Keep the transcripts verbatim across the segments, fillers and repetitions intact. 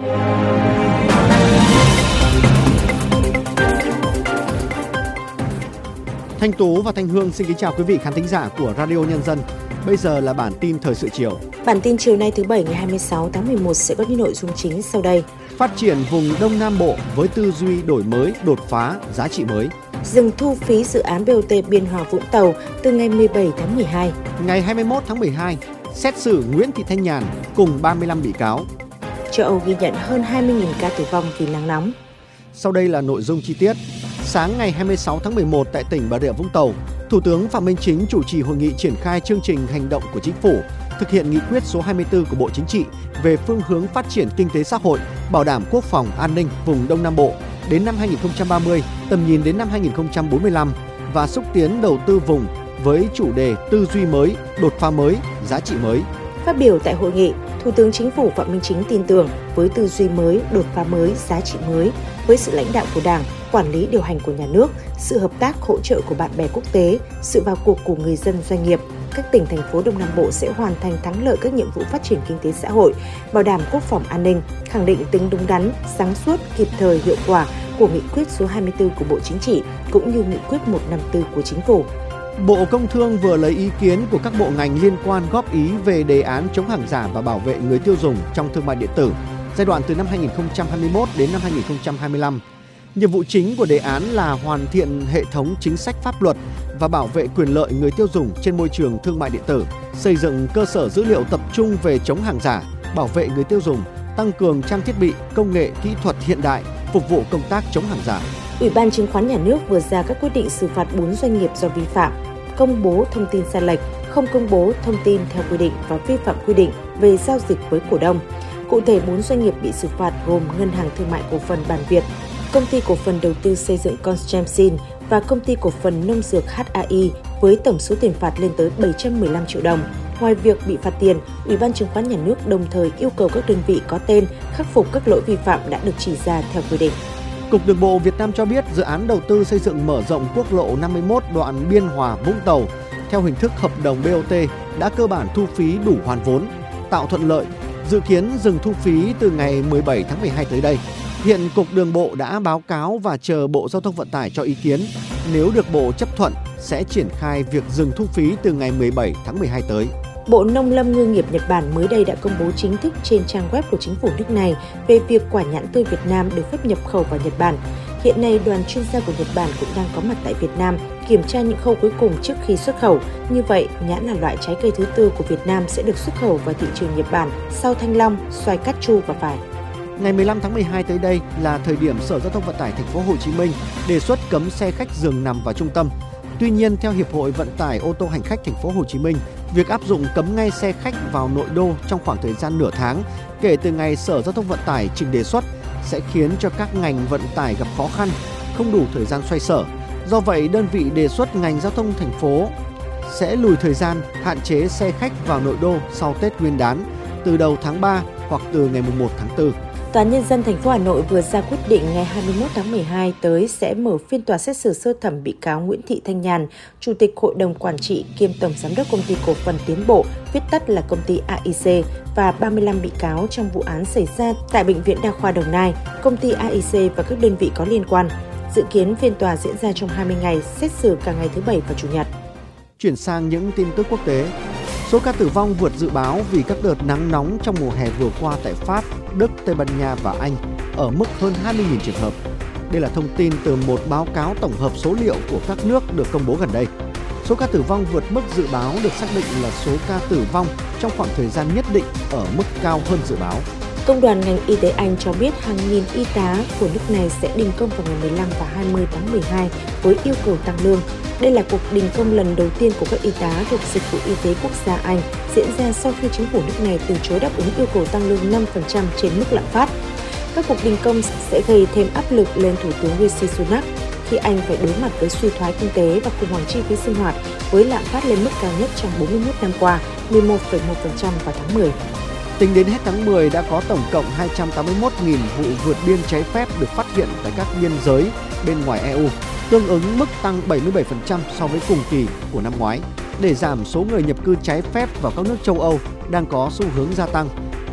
Thanh Tú và Thanh Hương xin kính chào quý vị khán thính giả của Radio Nhân dân. Bây giờ là bản tin thời sự chiều. Bản tin chiều nay thứ Bảy ngày hai mươi sáu tháng mười một sẽ có những nội dung chính sau đây. Phát triển vùng Đông Nam Bộ với tư duy đổi mới, đột phá, giá trị mới. Dừng thu phí dự án bê o tê Biên Hòa Vũng Tàu từ ngày mười bảy tháng mười hai. Ngày hai mươi mốt tháng mười hai, xét xử Nguyễn Thị Thanh Nhàn cùng ba mươi lăm bị cáo. Châu Âu ghi nhận hơn hai mươi nghìn ca tử vong vì nắng nóng. Sau đây là nội dung chi tiết. Sáng ngày hai mươi sáu tháng mười một tại tỉnh Bà Rịa Vũng Tàu, Thủ tướng Phạm Minh Chính chủ trì hội nghị triển khai chương trình hành động của Chính phủ, thực hiện nghị quyết số hai mươi tư của Bộ Chính trị về phương hướng phát triển kinh tế xã hội, bảo đảm quốc phòng an ninh vùng Đông Nam Bộ đến năm hai nghìn không trăm ba mươi, tầm nhìn đến năm hai nghìn không trăm bốn mươi lăm và xúc tiến đầu tư vùng với chủ đề tư duy mới, đột phá mới, giá trị mới. Phát biểu tại hội nghị, Thủ tướng Chính phủ Phạm Minh Chính tin tưởng với tư duy mới, đột phá mới, giá trị mới, với sự lãnh đạo của Đảng, quản lý điều hành của nhà nước, sự hợp tác hỗ trợ của bạn bè quốc tế, sự vào cuộc của người dân doanh nghiệp, các tỉnh thành phố Đông Nam Bộ sẽ hoàn thành thắng lợi các nhiệm vụ phát triển kinh tế xã hội, bảo đảm quốc phòng an ninh, khẳng định tính đúng đắn, sáng suốt, kịp thời, hiệu quả của nghị quyết số hai mươi tư của Bộ Chính trị cũng như nghị quyết một trăm năm mươi tư của Chính phủ. Bộ Công Thương vừa lấy ý kiến của các bộ ngành liên quan góp ý về đề án chống hàng giả và bảo vệ người tiêu dùng trong thương mại điện tử giai đoạn từ năm hai nghìn không trăm hai mươi mốt đến năm hai nghìn không trăm hai mươi lăm. Nhiệm vụ chính của đề án là hoàn thiện hệ thống chính sách pháp luật và bảo vệ quyền lợi người tiêu dùng trên môi trường thương mại điện tử, xây dựng cơ sở dữ liệu tập trung về chống hàng giả, bảo vệ người tiêu dùng, tăng cường trang thiết bị, công nghệ, kỹ thuật hiện đại phục vụ công tác chống hàng giả. Ủy ban Chứng khoán Nhà nước vừa ra các quyết định xử phạt bốn doanh nghiệp do vi phạm, công bố thông tin sai lệch, không công bố thông tin theo quy định và vi phạm quy định về giao dịch với cổ đông. Cụ thể, bốn doanh nghiệp bị xử phạt gồm Ngân hàng Thương mại Cổ phần Bản Việt, Công ty Cổ phần Đầu tư Xây dựng Constantine và Công ty Cổ phần Nông dược hát a i với tổng số tiền phạt lên tới bảy trăm mười lăm triệu đồng. Ngoài việc bị phạt tiền, Ủy ban Chứng khoán Nhà nước đồng thời yêu cầu các đơn vị có tên khắc phục các lỗi vi phạm đã được chỉ ra theo quy định. Cục Đường bộ Việt Nam cho biết dự án đầu tư xây dựng mở rộng quốc lộ năm mươi mốt đoạn Biên Hòa Vũng Tàu theo hình thức hợp đồng bê o tê đã cơ bản thu phí đủ hoàn vốn, tạo thuận lợi, dự kiến dừng thu phí từ ngày mười bảy tháng mười hai tới đây. Hiện Cục Đường bộ đã báo cáo và chờ Bộ Giao thông Vận tải cho ý kiến. Nếu được Bộ chấp thuận, sẽ triển khai việc dừng thu phí từ ngày mười bảy tháng mười hai tới. Bộ Nông lâm Ngư nghiệp Nhật Bản mới đây đã công bố chính thức trên trang web của chính phủ nước này về việc quả nhãn tươi Việt Nam được phép nhập khẩu vào Nhật Bản. Hiện nay, đoàn chuyên gia của Nhật Bản cũng đang có mặt tại Việt Nam kiểm tra những khâu cuối cùng trước khi xuất khẩu. Như vậy, nhãn là loại trái cây thứ tư của Việt Nam sẽ được xuất khẩu vào thị trường Nhật Bản sau thanh long, xoài cát chu và vải. Ngày mười lăm tháng mười hai tới đây là thời điểm Sở Giao thông Vận tải Thành phố Hồ Chí Minh đề xuất cấm xe khách giường nằm vào trung tâm. Tuy nhiên, theo Hiệp hội Vận tải ô tô hành khách Thành phố Hồ Chí Minh, việc áp dụng cấm ngay xe khách vào nội đô trong khoảng thời gian nửa tháng kể từ ngày Sở Giao thông Vận tải trình đề xuất sẽ khiến cho các ngành vận tải gặp khó khăn, không đủ thời gian xoay sở. Do vậy, đơn vị đề xuất ngành giao thông thành phố sẽ lùi thời gian hạn chế xe khách vào nội đô sau Tết Nguyên đán từ đầu tháng ba hoặc từ ngày mùng một tháng tư. Tòa án Nhân dân thành phố Hà Nội vừa ra quyết định ngày hai mươi mốt tháng mười hai tới sẽ mở phiên tòa xét xử sơ thẩm bị cáo Nguyễn Thị Thanh Nhàn, Chủ tịch Hội đồng Quản trị kiêm Tổng Giám đốc Công ty Cổ phần Tiến bộ, viết tắt là công ty a i xê và ba mươi lăm bị cáo trong vụ án xảy ra tại Bệnh viện Đa khoa Đồng Nai, công ty a i xê và các đơn vị có liên quan. Dự kiến phiên tòa diễn ra trong hai mươi ngày, xét xử cả ngày thứ Bảy và Chủ nhật. Chuyển sang những tin tức quốc tế. Số ca tử vong vượt dự báo vì các đợt nắng nóng trong mùa hè vừa qua tại Pháp, Đức, Tây Ban Nha và Anh ở mức hơn hai mươi nghìn trường hợp. Đây là thông tin từ một báo cáo tổng hợp số liệu của các nước được công bố gần đây. Số ca tử vong vượt mức dự báo được xác định là số ca tử vong trong khoảng thời gian nhất định ở mức cao hơn dự báo. Công đoàn ngành y tế Anh cho biết hàng nghìn y tá của nước này sẽ đình công vào ngày mười lăm và hai mươi tháng mười hai với yêu cầu tăng lương. Đây là cuộc đình công lần đầu tiên của các y tá thuộc Dịch vụ Y tế Quốc gia Anh diễn ra sau khi chính phủ nước này từ chối đáp ứng yêu cầu tăng lương năm phần trăm trên mức lạm phát. Các cuộc đình công sẽ gây thêm áp lực lên Thủ tướng Rishi Sunak khi Anh phải đối mặt với suy thoái kinh tế và khủng hoảng chi phí sinh hoạt với lạm phát lên mức cao nhất trong bốn mươi mốt năm qua, mười một phẩy một phần trăm vào tháng mười. Tính đến hết tháng mười đã có tổng cộng hai trăm tám mươi mốt nghìn vụ vượt biên trái phép được phát hiện tại các biên giới bên ngoài e u, tương ứng mức tăng bảy mươi bảy phần trăm so với cùng kỳ của năm ngoái. Để giảm số người nhập cư trái phép vào các nước châu Âu đang có xu hướng gia tăng,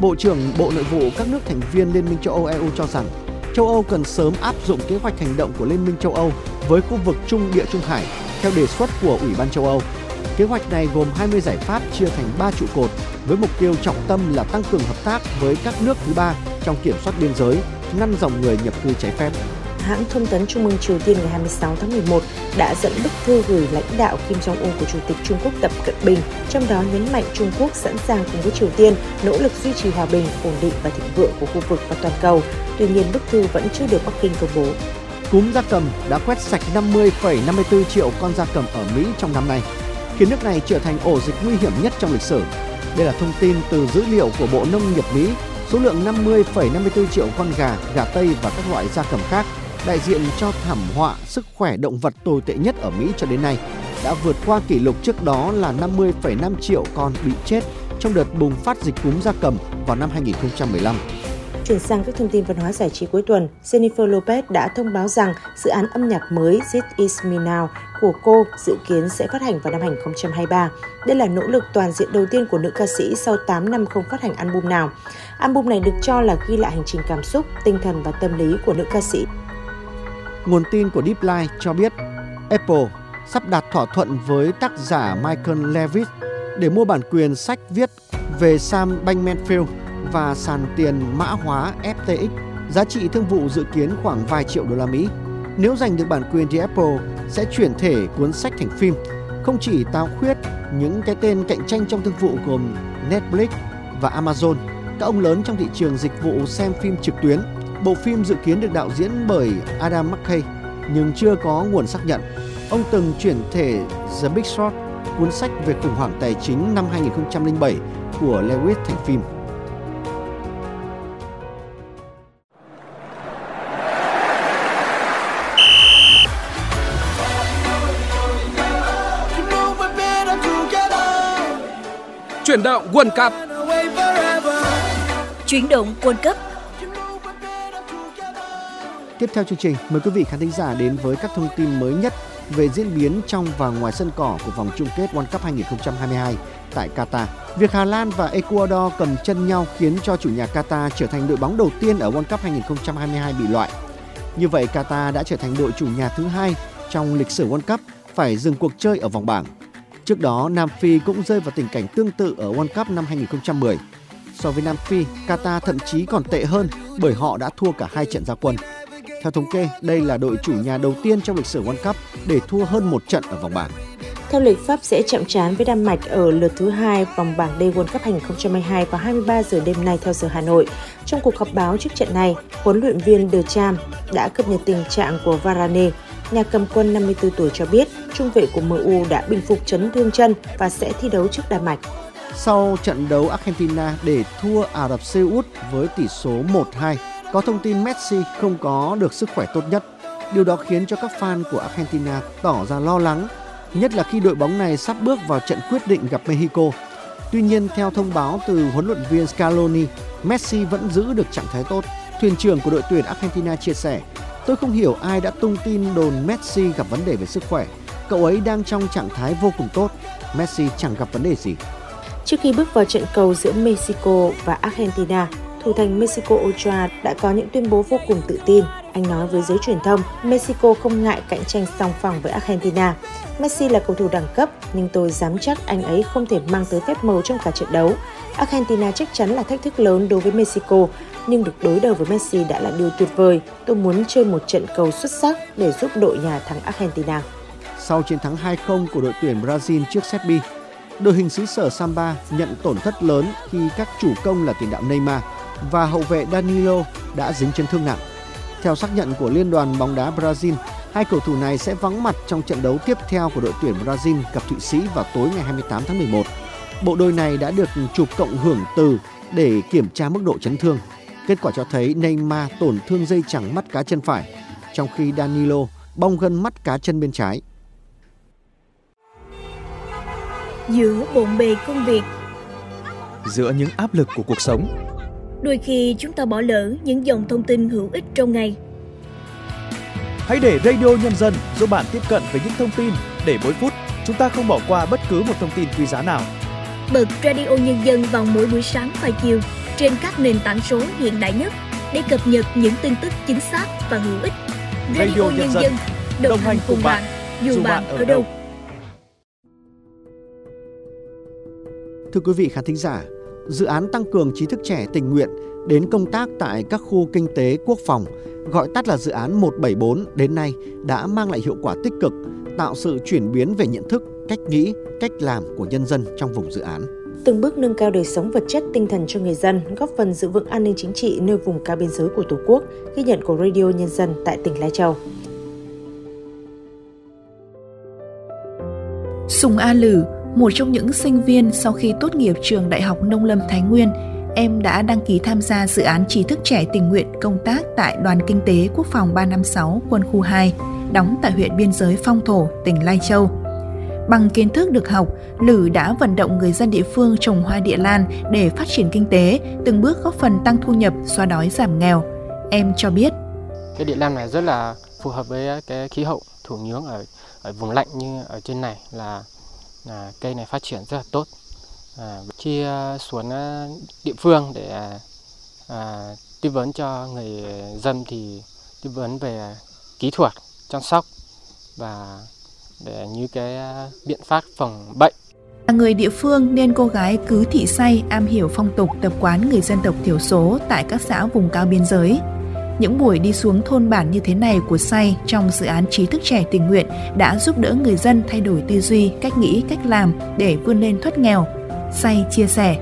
Bộ trưởng Bộ Nội vụ các nước thành viên Liên minh châu Âu E U cho rằng châu Âu cần sớm áp dụng kế hoạch hành động của Liên minh châu Âu với khu vực Trung Địa Trung Hải theo đề xuất của Ủy ban châu Âu. Kế hoạch này gồm hai mươi giải pháp chia thành ba trụ cột với mục tiêu trọng tâm là tăng cường hợp tác với các nước thứ ba trong kiểm soát biên giới, ngăn dòng người nhập cư trái phép. Hãng thông tấn Trung ương Triều Tiên ngày hai mươi sáu tháng mười một đã dẫn bức thư gửi lãnh đạo Kim Jong-un của Chủ tịch Trung Quốc Tập Cận Bình, trong đó nhấn mạnh Trung Quốc sẵn sàng cùng với Triều Tiên nỗ lực duy trì hòa bình, ổn định và thịnh vượng của khu vực và toàn cầu. Tuy nhiên, bức thư vẫn chưa được Bắc Kinh công bố. Cúm gia cầm đã quét sạch năm mươi phẩy năm mươi tư triệu con gia cầm ở Mỹ trong năm nay, khiến nước này trở thành ổ dịch nguy hiểm nhất trong lịch sử. Đây là thông tin từ dữ liệu của Bộ Nông nghiệp Mỹ. Số lượng năm mươi phẩy năm mươi tư triệu con gà, gà Tây và các loại gia cầm khác, đại diện cho thảm họa sức khỏe động vật tồi tệ nhất ở Mỹ cho đến nay, đã vượt qua kỷ lục trước đó là năm mươi phẩy năm triệu con bị chết trong đợt bùng phát dịch cúm gia cầm vào năm hai nghìn không trăm mười lăm. Chuyển sang các thông tin văn hóa giải trí cuối tuần, Jennifer Lopez đã thông báo rằng dự án âm nhạc mới This Is Me Now của cô dự kiến sẽ phát hành vào năm hai nghìn không trăm hai mươi ba. Đây là nỗ lực toàn diện đầu tiên của nữ ca sĩ sau tám năm không phát hành album nào. Album này được cho là ghi lại hành trình cảm xúc, tinh thần và tâm lý của nữ ca sĩ. Nguồn tin của Deepline cho biết Apple sắp đạt thỏa thuận với tác giả Michael Lewis để mua bản quyền sách viết về Sam Bankman-Fried và sàn tiền mã hóa F T X. Giá trị thương vụ dự kiến khoảng vài triệu đô la Mỹ. Nếu giành được bản quyền thì Apple sẽ chuyển thể cuốn sách thành phim, không chỉ tao khuyết những cái tên cạnh tranh trong thương vụ gồm Netflix và Amazon, các ông lớn trong thị trường dịch vụ xem phim trực tuyến. Bộ phim dự kiến được đạo diễn bởi Adam McKay nhưng chưa có nguồn xác nhận. Ông từng chuyển thể The Big Short, cuốn sách về khủng hoảng tài chính năm hai nghìn không trăm lẻ bảy của Lewis thành phim. Chuyển động World Cup. Chuyển động World Cup. Tiếp theo chương trình, mời quý vị khán thính giả đến với các thông tin mới nhất về diễn biến trong và ngoài sân cỏ của vòng chung kết World Cup hai nghìn không trăm hai mươi hai tại Qatar. Việc Hà Lan và Ecuador cầm chân nhau khiến cho chủ nhà Qatar trở thành đội bóng đầu tiên ở World Cup hai nghìn không trăm hai mươi hai bị loại. Như vậy, Qatar đã trở thành đội chủ nhà thứ hai trong lịch sử World Cup phải dừng cuộc chơi ở vòng bảng. Trước đó, Nam Phi cũng rơi vào tình cảnh tương tự ở World Cup năm hai nghìn không trăm mười. So với Nam Phi, Qatar thậm chí còn tệ hơn bởi họ đã thua cả hai trận ra quân. Theo thống kê, đây là đội chủ nhà đầu tiên trong lịch sử World Cup để thua hơn một trận ở vòng bảng. Theo lịch, Pháp sẽ chạm trán với Đan Mạch ở lượt thứ hai vòng bảng D World Cup hai nghìn không trăm hai mươi hai vào hai mươi ba giờ đêm nay theo giờ Hà Nội. Trong cuộc họp báo trước trận này, huấn luyện viên Deschamps đã cập nhật tình trạng của Varane. Nhà cầm quân năm mươi tư tuổi cho biết trung vệ của em u đã bình phục chấn thương chân và sẽ thi đấu trước Đan Mạch. Sau trận đấu Argentina để thua Ả Rập Xê Út với tỷ số một hai, có thông tin Messi không có được sức khỏe tốt nhất. Điều đó khiến cho các fan của Argentina tỏ ra lo lắng, nhất là khi đội bóng này sắp bước vào trận quyết định gặp Mexico. Tuy nhiên, theo thông báo từ huấn luyện viên Scaloni, Messi vẫn giữ được trạng thái tốt. Thuyền trưởng của đội tuyển Argentina chia sẻ, tôi không hiểu ai đã tung tin đồn Messi gặp vấn đề về sức khỏe. Cậu ấy đang trong trạng thái vô cùng tốt. Messi chẳng gặp vấn đề gì. Trước khi bước vào trận cầu giữa Mexico và Argentina, thủ thành Mexico Ochoa đã có những tuyên bố vô cùng tự tin. Anh nói với giới truyền thông, Mexico không ngại cạnh tranh song phẳng với Argentina. Messi là cầu thủ đẳng cấp, nhưng tôi dám chắc anh ấy không thể mang tới phép màu trong cả trận đấu. Argentina chắc chắn là thách thức lớn đối với Mexico, nhưng được đối đầu với Messi đã là điều tuyệt vời. Tôi muốn chơi một trận cầu xuất sắc để giúp đội nhà thắng Argentina. Sau chiến thắng hai không của đội tuyển Brazil trước Serbia, đội hình xứ sở Samba nhận tổn thất lớn khi các chủ công là tiền đạo Neymar và hậu vệ Danilo đã dính chấn thương nặng. Theo xác nhận của Liên đoàn bóng đá Brazil, hai cầu thủ này sẽ vắng mặt trong trận đấu tiếp theo của đội tuyển Brazil gặp Thụy Sĩ vào tối ngày hai mươi tám tháng mười một. Bộ đôi này đã được chụp cộng hưởng từ để kiểm tra mức độ chấn thương. Kết quả cho thấy Neymar tổn thương dây chằng mắt cá chân phải, trong khi Danilo bong gân mắt cá chân bên trái. Giữa bộn bề công việc, giữa những áp lực của cuộc sống, đôi khi chúng ta bỏ lỡ những dòng thông tin hữu ích trong ngày. Hãy để Radio Nhân dân giúp bạn tiếp cận với những thông tin để mỗi phút chúng ta không bỏ qua bất cứ một thông tin quý giá nào. Bật Radio Nhân dân vào mỗi buổi sáng và chiều trên các nền tảng số hiện đại nhất để cập nhật những tin tức chính xác và hữu ích. Radio Nhân dân, đồng hành cùng bạn, dù bạn ở đâu. Thưa quý vị khán thính giả, dự án tăng cường trí thức trẻ tình nguyện đến công tác tại các khu kinh tế quốc phòng, gọi tắt là dự án một bảy bốn, đến nay đã mang lại hiệu quả tích cực, tạo sự chuyển biến về nhận thức, cách nghĩ, cách làm của nhân dân trong vùng dự án. Từng bước nâng cao đời sống vật chất tinh thần cho người dân, góp phần giữ vững an ninh chính trị nơi vùng cao biên giới của Tổ quốc, ghi nhận của Radio Nhân dân tại tỉnh Lai Châu. Sùng A Lử, một trong những sinh viên sau khi tốt nghiệp trường Đại học Nông lâm Thái Nguyên, em đã đăng ký tham gia dự án trí thức trẻ tình nguyện công tác tại Đoàn Kinh tế Quốc phòng ba năm sáu Quân khu hai, đóng tại huyện biên giới Phong Thổ, tỉnh Lai Châu. Bằng kiến thức được học, Lử đã vận động người dân địa phương trồng hoa địa lan để phát triển kinh tế, từng bước góp phần tăng thu nhập, xóa đói giảm nghèo. Em cho biết, cái địa lan này rất là phù hợp với cái khí hậu thổ nhưỡng ở, ở vùng lạnh như ở trên này, là, là cây này phát triển rất là tốt. À, khi uh, xuống uh, địa phương để uh, tư vấn cho người dân thì tư vấn về kỹ thuật chăm sóc và để như cái uh, biện pháp phòng bệnh. Là người địa phương nên cô gái Cứ Thị Say am hiểu phong tục tập quán người dân tộc thiểu số tại các xã vùng cao biên giới. Những buổi đi xuống thôn bản như thế này của Say trong dự án trí thức trẻ tình nguyện đã giúp đỡ người dân thay đổi tư duy, cách nghĩ, cách làm để vươn lên thoát nghèo. Say chia sẻ.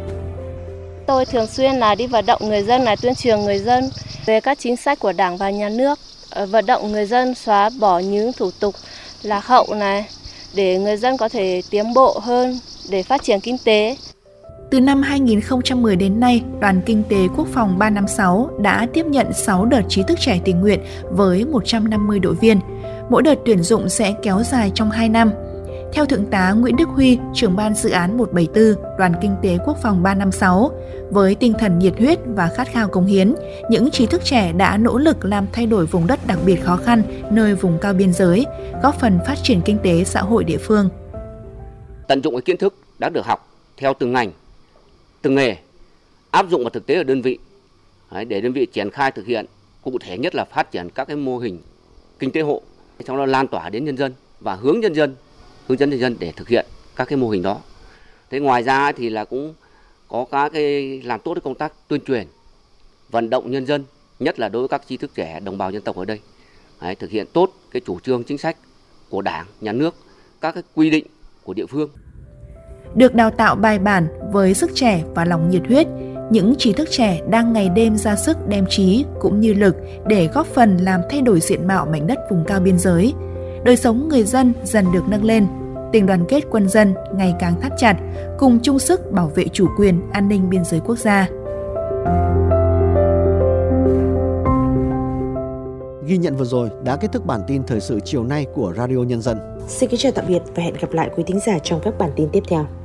Tôi thường xuyên là đi vận động người dân, là tuyên truyền người dân về các chính sách của Đảng và Nhà nước, vận động người dân xóa bỏ những thủ tục lạc hậu này để người dân có thể tiến bộ hơn để phát triển kinh tế. Từ năm hai nghìn không trăm mười đến nay, Đoàn Kinh tế Quốc phòng ba năm sáu đã tiếp nhận sáu đợt trí thức trẻ tình nguyện với một trăm năm mươi đội viên. Mỗi đợt tuyển dụng sẽ kéo dài trong hai năm. Theo Thượng tá Nguyễn Đức Huy, trưởng ban dự án một bảy tư, Đoàn Kinh tế Quốc phòng ba năm sáu, với tinh thần nhiệt huyết và khát khao cống hiến, những trí thức trẻ đã nỗ lực làm thay đổi vùng đất đặc biệt khó khăn nơi vùng cao biên giới, góp phần phát triển kinh tế xã hội địa phương. Tận dụng cái kiến thức đã được học theo từng ngành, từng nghề, áp dụng vào thực tế ở đơn vị, để đơn vị triển khai thực hiện, cụ thể nhất là phát triển các cái mô hình kinh tế hộ, trong đó lan tỏa đến nhân dân và hướng nhân dân hướng dẫn nhân dân để thực hiện các cái mô hình đó. Thế ngoài ra thì là cũng có các cái làm tốt cái công tác tuyên truyền, vận động nhân dân, nhất là đối với các trí thức trẻ đồng bào dân tộc ở đây, đấy, thực hiện tốt cái chủ trương chính sách của Đảng, Nhà nước, các cái quy định của địa phương. Được đào tạo bài bản với sức trẻ và lòng nhiệt huyết, những trí thức trẻ đang ngày đêm ra sức đem trí cũng như lực để góp phần làm thay đổi diện mạo mảnh đất vùng cao biên giới. Đời sống người dân dần được nâng lên, tình đoàn kết quân dân ngày càng thắt chặt, cùng chung sức bảo vệ chủ quyền, an ninh biên giới quốc gia. Ghi nhận vừa rồi đã kết thúc bản tin thời sự chiều nay của Radio Nhân dân. Xin kính chào tạm biệt và hẹn gặp lại quý thính giả trong các bản tin tiếp theo.